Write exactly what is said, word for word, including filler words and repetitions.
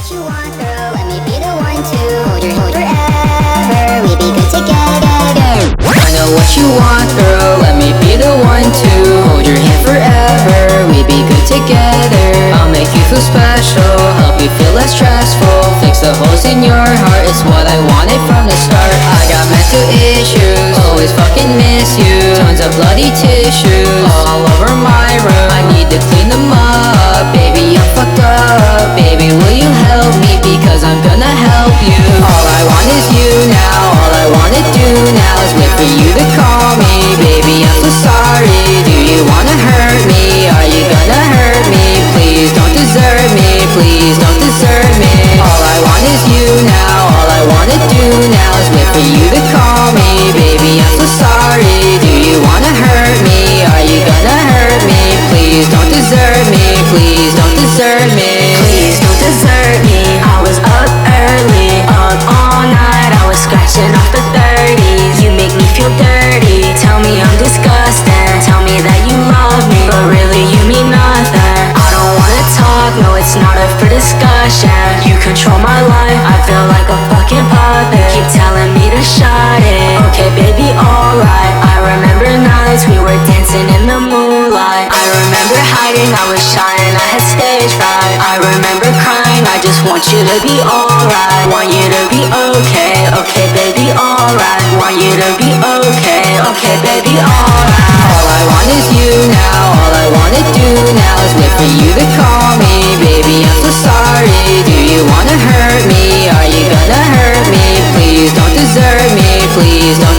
what you want, girl. Let me be the one to hold your hand forever. We be good together. I know what you want, girl. Let me be the one to hold your hand forever. We be good together. I'll make you feel special, help you feel less stressful. Fix the holes in your heart, it's what I wanted from the start. I got mental issues, always fucking miss you. Tons of bloody tissues all over my room. I need to clean them up, baby, I'm fucked up. Baby, will you help me, because I'm gonna help you. All I want is you now, all I wanna do now is wait for you to call me. Baby, I'm so sorry, do you wanna hurt me? Are you gonna hurt me? Please don't desert me, please don't desert me. All I want is you now, all I wanna do now is wait for you to call me. Baby, I'm so sorry, do you wanna hurt me? Are you gonna hurt me? Please don't desert me, please don't desert me. Please don't desert me. I was up early, up all night. I was scratching off the thirties. You make me feel dirty. Tell me I'm disgusting. Tell me that you love me, but really you mean nothing. I don't wanna talk, no, it's not up for discussion. You control my life, I feel like a fucking puppet. Keep telling me to shut it. Okay, baby, alright. I remember nights we were dancing in the moonlight. I remember hiding, I was shy and I had stage fright. I remember crying, I just want you to be alright. Want you to be okay, okay baby, alright. Want you to be okay, okay baby, alright. All I want is you now, all I wanna do now is wait for you to call me. Baby, I'm so sorry, do you wanna hurt me? Are you gonna hurt me? Please don't desert me, please don't